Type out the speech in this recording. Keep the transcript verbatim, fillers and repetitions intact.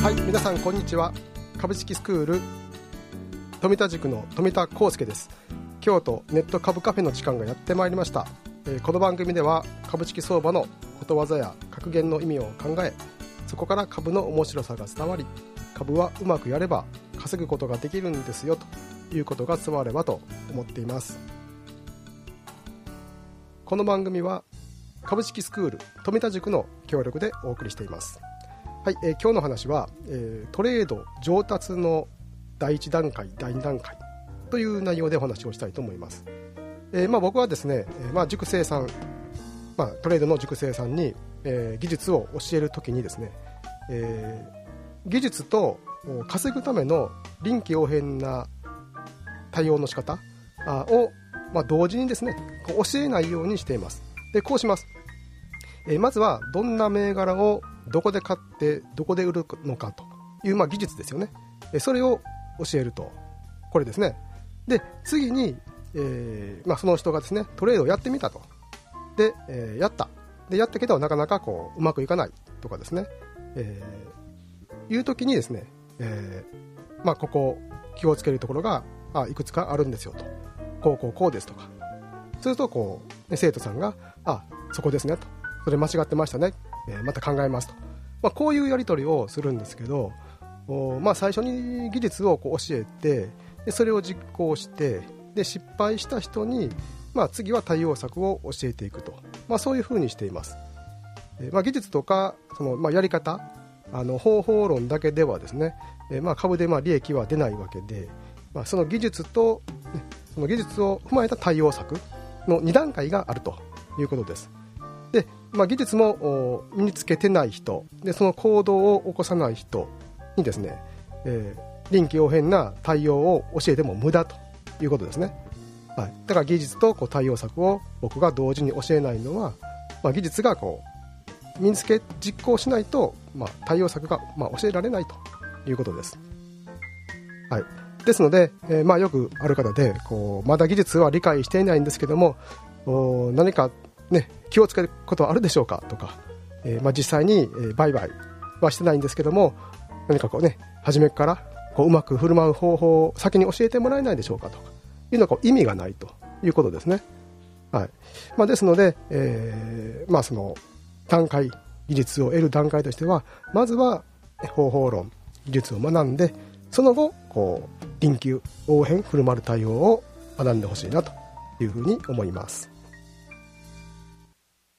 はい、皆さんこんにちは。株式スクール富田塾の富田康介です。京都ネット株カフェの時間がやってまいりました。えー、この番組では株式相場のことわざや格言の意味を考え、そこから株の面白さが伝わり、株はうまくやれば稼ぐことができるんですよということが伝わればと思っています。この番組は株式スクール富田塾の協力でお送りしています。はい、えー、今日の話は、えー、トレード上達の第一段階第二段階という内容でお話をしたいと思います。えーまあ、僕はですね、えーまあ、塾生さん、まあ、トレードの塾生さんに、えー、技術を教えるときにですね、えー、技術と稼ぐための臨機応変な対応の仕方を、まあ、同時にですねこう教えないようにしています。でこうします。えー、まずはどんな銘柄をどこで買ってどこで売るのかという、まあ、技術ですよね。えー、それを教えるとこれですね。で次に、えーまあ、その人がですねトレードをやってみたと。で、えー、やったでやったけどなかなかこううまくいかないとかですね、えー、いう時にですね、えーまあ、ここ気をつけるところがあいくつかあるんですよと。こうこうこうですとか。するとこう生徒さんがあそこですねと。それ間違ってましたね、えー、また考えますと、まあ、こういうやり取りをするんですけど、まあ、最初に技術をこう教えてでそれを実行してで失敗した人に、まあ、次は対応策を教えていくと、まあ、そういうふうにしています。えーまあ、技術とかその、まあ、やり方あの方法論だけではですね、えーまあ、株でまあ利益は出ないわけで、まあ、その技術と、ね、その技術を踏まえた対応策のに段階があるということです。で、まあ、技術も身につけてない人でその行動を起こさない人にですね、えー、臨機応変な対応を教えても無駄ということですね。はい、だから技術とこう対応策を僕が同時に教えないのは、まあ、技術がこう身につけ実行しないと、まあ、対応策がまあ教えられないということです。はい、ですので、えーまあ、よくある方でこうまだ技術は理解していないんですけども何かね、気をつけることはあるでしょうかとか、えーまあ、実際に、えー、売買はしてないんですけども何かこうね初めからこううまく振る舞う方法を先に教えてもらえないでしょうかとかいうのはこう意味がないということですね。はい、まあ、ですので、えーまあ、その段階技術を得る段階としてはまずは方法論技術を学んでその後こう臨機応変振る舞う対応を学んでほしいなというふうに思います。